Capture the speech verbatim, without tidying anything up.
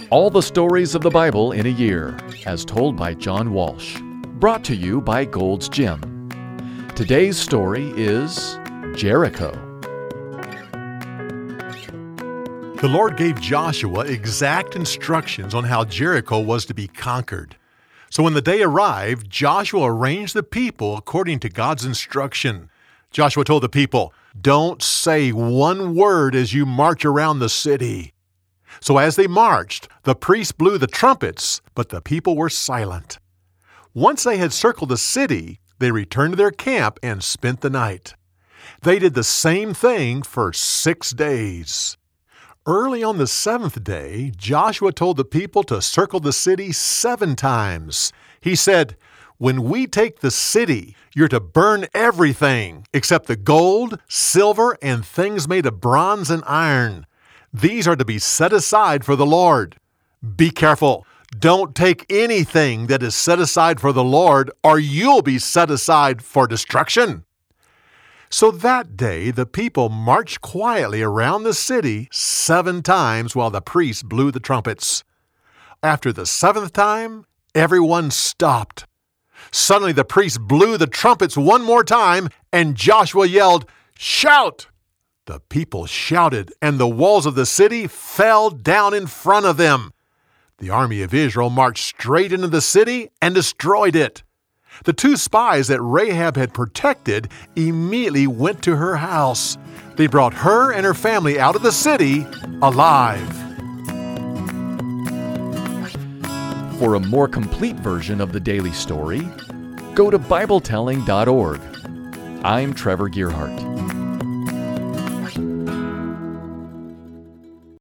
All the stories of the Bible in a year, as told by John Walsh. Brought to you by Gold's Gym. Today's story is Jericho. The Lord gave Joshua exact instructions on how Jericho was to be conquered. So when the day arrived, Joshua arranged the people according to God's instruction. Joshua told the people, "Don't say one word as you march around the city." So as they marched, the priests blew the trumpets, but the people were silent. Once they had circled the city, they returned to their camp and spent the night. They did the same thing for six days. Early on the seventh day, Joshua told the people to circle the city seven times. He said, "When we take the city, you're to burn everything except the gold, silver, and things made of bronze and iron. These are to be set aside for the Lord. Be careful. Don't take anything that is set aside for the Lord, or you'll be set aside for destruction." So that day the people marched quietly around the city seven times while the priests blew the trumpets. After the seventh time, everyone stopped. Suddenly the priests blew the trumpets one more time, and Joshua yelled, "Shout!" The people shouted, and the walls of the city fell down in front of them. The army of Israel marched straight into the city and destroyed it. The two spies that Rahab had protected immediately went to her house. They brought her and her family out of the city alive. For a more complete version of the daily story, go to Bible telling dot org. I'm Trevor Gearhart.